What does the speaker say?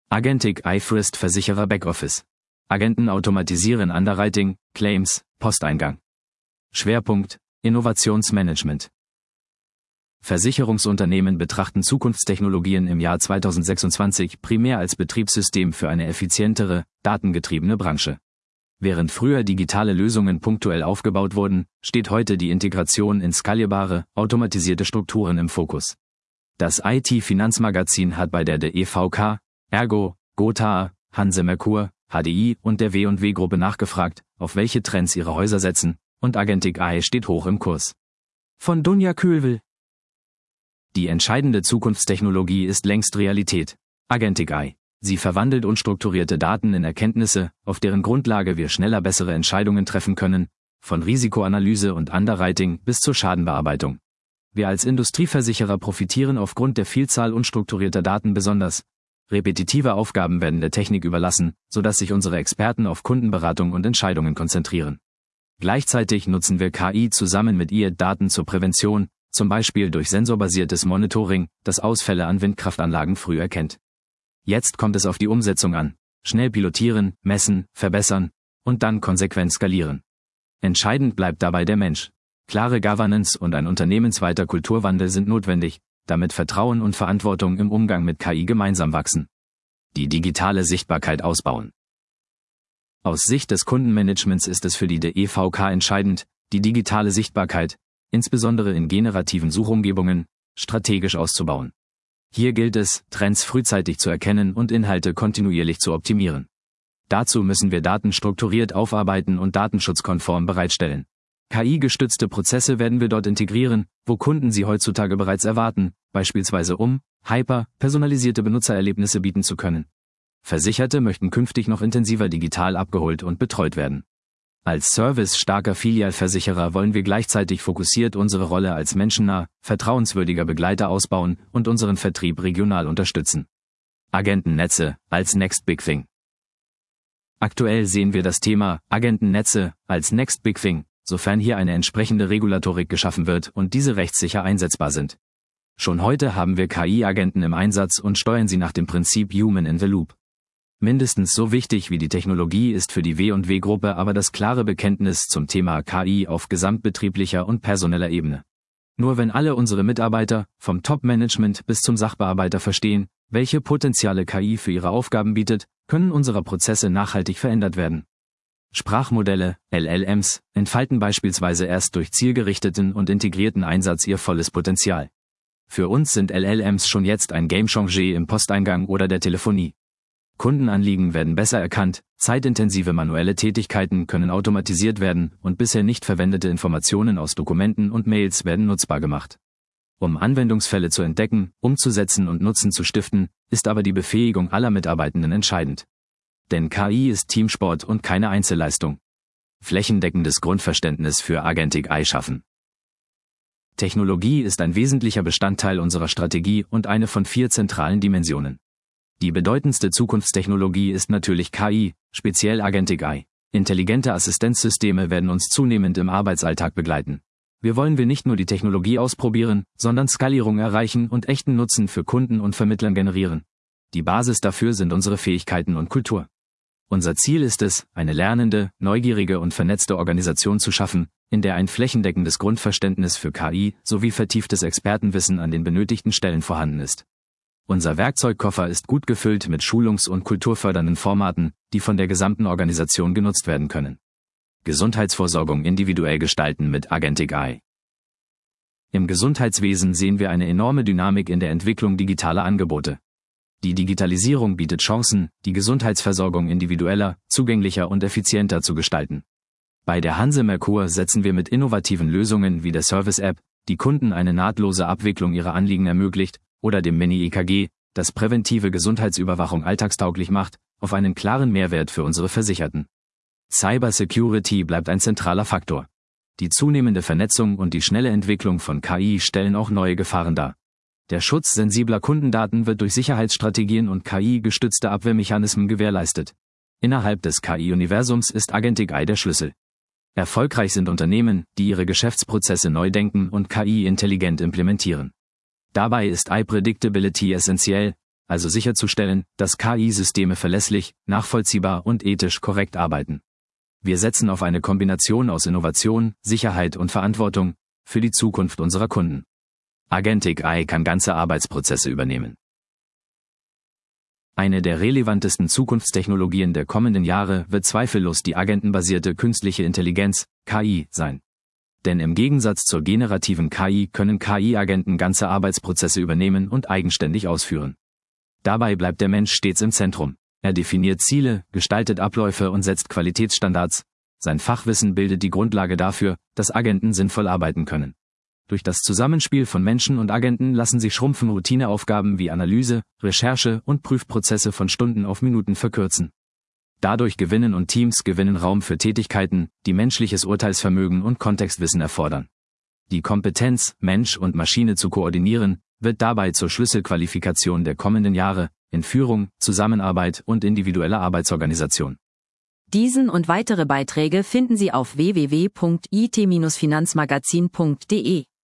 Agentic AI frisst Versicherer Backoffice. Agenten automatisieren Underwriting, Claims, Posteingang. Schwerpunkt: Innovationsmanagement. Versicherungsunternehmen betrachten Zukunftstechnologien im Jahr 2026 primär als Betriebssystem für eine effizientere, datengetriebene Branche. Während früher digitale Lösungen punktuell aufgebaut wurden, steht heute die Integration in skalierbare, automatisierte Strukturen im Fokus. Das IT-Finanzmagazin hat bei der DEVK, Ergo, Gotha, Hanse Merkur, HDI und der W&W-Gruppe nachgefragt, auf welche Trends ihre Häuser setzen, und Agentic AI steht hoch im Kurs. Von Dunja Köhlwill. Die entscheidende Zukunftstechnologie ist längst Realität. Agentic AI. Sie verwandelt unstrukturierte Daten in Erkenntnisse, auf deren Grundlage wir schneller bessere Entscheidungen treffen können, von Risikoanalyse und Underwriting bis zur Schadenbearbeitung. Wir als Industrieversicherer profitieren aufgrund der Vielzahl unstrukturierter Daten besonders. Repetitive Aufgaben werden der Technik überlassen, sodass sich unsere Experten auf Kundenberatung und Entscheidungen konzentrieren. Gleichzeitig nutzen wir KI zusammen mit ihr Daten zur Prävention, zum Beispiel durch sensorbasiertes Monitoring, das Ausfälle an Windkraftanlagen früh erkennt. Jetzt kommt es auf die Umsetzung an. Schnell pilotieren, messen, verbessern und dann konsequent skalieren. Entscheidend bleibt dabei der Mensch. Klare Governance und ein unternehmensweiter Kulturwandel sind notwendig, damit Vertrauen und Verantwortung im Umgang mit KI gemeinsam wachsen. Die digitale Sichtbarkeit ausbauen. Aus Sicht des Kundenmanagements ist es für die DEVK entscheidend, die digitale Sichtbarkeit, insbesondere in generativen Suchumgebungen, strategisch auszubauen. Hier gilt es, Trends frühzeitig zu erkennen und Inhalte kontinuierlich zu optimieren. Dazu müssen wir Daten strukturiert aufarbeiten und datenschutzkonform bereitstellen. KI-gestützte Prozesse werden wir dort integrieren, wo Kunden sie heutzutage bereits erwarten, beispielsweise personalisierte Benutzererlebnisse bieten zu können. Versicherte möchten künftig noch intensiver digital abgeholt und betreut werden. Als servicestarker Filialversicherer wollen wir gleichzeitig fokussiert unsere Rolle als menschennah, vertrauenswürdiger Begleiter ausbauen und unseren Vertrieb regional unterstützen. Agentennetze als Next Big Thing. Aktuell sehen wir das Thema Agentennetze als Next Big Thing, sofern hier eine entsprechende Regulatorik geschaffen wird und diese rechtssicher einsetzbar sind. Schon heute haben wir KI-Agenten im Einsatz und steuern sie nach dem Prinzip Human in the Loop. Mindestens so wichtig wie die Technologie ist für die W&W-Gruppe aber das klare Bekenntnis zum Thema KI auf gesamtbetrieblicher und personeller Ebene. Nur wenn alle unsere Mitarbeiter, vom Top-Management bis zum Sachbearbeiter verstehen, welche Potenziale KI für ihre Aufgaben bietet, können unsere Prozesse nachhaltig verändert werden. Sprachmodelle, LLMs, entfalten beispielsweise erst durch zielgerichteten und integrierten Einsatz ihr volles Potenzial. Für uns sind LLMs schon jetzt ein Gamechanger im Posteingang oder der Telefonie. Kundenanliegen werden besser erkannt, zeitintensive manuelle Tätigkeiten können automatisiert werden und bisher nicht verwendete Informationen aus Dokumenten und Mails werden nutzbar gemacht. Um Anwendungsfälle zu entdecken, umzusetzen und Nutzen zu stiften, ist aber die Befähigung aller Mitarbeitenden entscheidend. Denn KI ist Teamsport und keine Einzelleistung. Flächendeckendes Grundverständnis für Agentic AI schaffen. Technologie ist ein wesentlicher Bestandteil unserer Strategie und eine von 4 zentralen Dimensionen. Die bedeutendste Zukunftstechnologie ist natürlich KI, speziell Agentic AI. Intelligente Assistenzsysteme werden uns zunehmend im Arbeitsalltag begleiten. Wir wollen nicht nur die Technologie ausprobieren, sondern Skalierung erreichen und echten Nutzen für Kunden und Vermittlern generieren. Die Basis dafür sind unsere Fähigkeiten und Kultur. Unser Ziel ist es, eine lernende, neugierige und vernetzte Organisation zu schaffen, in der ein flächendeckendes Grundverständnis für KI sowie vertieftes Expertenwissen an den benötigten Stellen vorhanden ist. Unser Werkzeugkoffer ist gut gefüllt mit schulungs- und kulturfördernden Formaten, die von der gesamten Organisation genutzt werden können. Gesundheitsvorsorgung individuell gestalten mit Agentic AI. Im Gesundheitswesen sehen wir eine enorme Dynamik in der Entwicklung digitaler Angebote. Die Digitalisierung bietet Chancen, die Gesundheitsversorgung individueller, zugänglicher und effizienter zu gestalten. Bei der Hanse Merkur setzen wir mit innovativen Lösungen wie der Service-App, die Kunden eine nahtlose Abwicklung ihrer Anliegen ermöglicht, oder dem Mini-EKG, das präventive Gesundheitsüberwachung alltagstauglich macht, auf einen klaren Mehrwert für unsere Versicherten. Cybersecurity bleibt ein zentraler Faktor. Die zunehmende Vernetzung und die schnelle Entwicklung von KI stellen auch neue Gefahren dar. Der Schutz sensibler Kundendaten wird durch Sicherheitsstrategien und KI-gestützte Abwehrmechanismen gewährleistet. Innerhalb des KI-Universums ist Agentic AI der Schlüssel. Erfolgreich sind Unternehmen, die ihre Geschäftsprozesse neu denken und KI intelligent implementieren. Dabei ist AI Predictability essentiell, also sicherzustellen, dass KI-Systeme verlässlich, nachvollziehbar und ethisch korrekt arbeiten. Wir setzen auf eine Kombination aus Innovation, Sicherheit und Verantwortung für die Zukunft unserer Kunden. Agentic AI kann ganze Arbeitsprozesse übernehmen. Eine der relevantesten Zukunftstechnologien der kommenden Jahre wird zweifellos die agentenbasierte künstliche Intelligenz, KI, sein. Denn im Gegensatz zur generativen KI können KI-Agenten ganze Arbeitsprozesse übernehmen und eigenständig ausführen. Dabei bleibt der Mensch stets im Zentrum. Er definiert Ziele, gestaltet Abläufe und setzt Qualitätsstandards. Sein Fachwissen bildet die Grundlage dafür, dass Agenten sinnvoll arbeiten können. Durch das Zusammenspiel von Menschen und Agenten lassen sich schrumpfen Routineaufgaben wie Analyse, Recherche und Prüfprozesse von Stunden auf Minuten verkürzen. Dadurch gewinnen Teams Raum für Tätigkeiten, die menschliches Urteilsvermögen und Kontextwissen erfordern. Die Kompetenz, Mensch und Maschine zu koordinieren, wird dabei zur Schlüsselqualifikation der kommenden Jahre in Führung, Zusammenarbeit und individueller Arbeitsorganisation. Diesen und weitere Beiträge finden Sie auf www.it-finanzmagazin.de.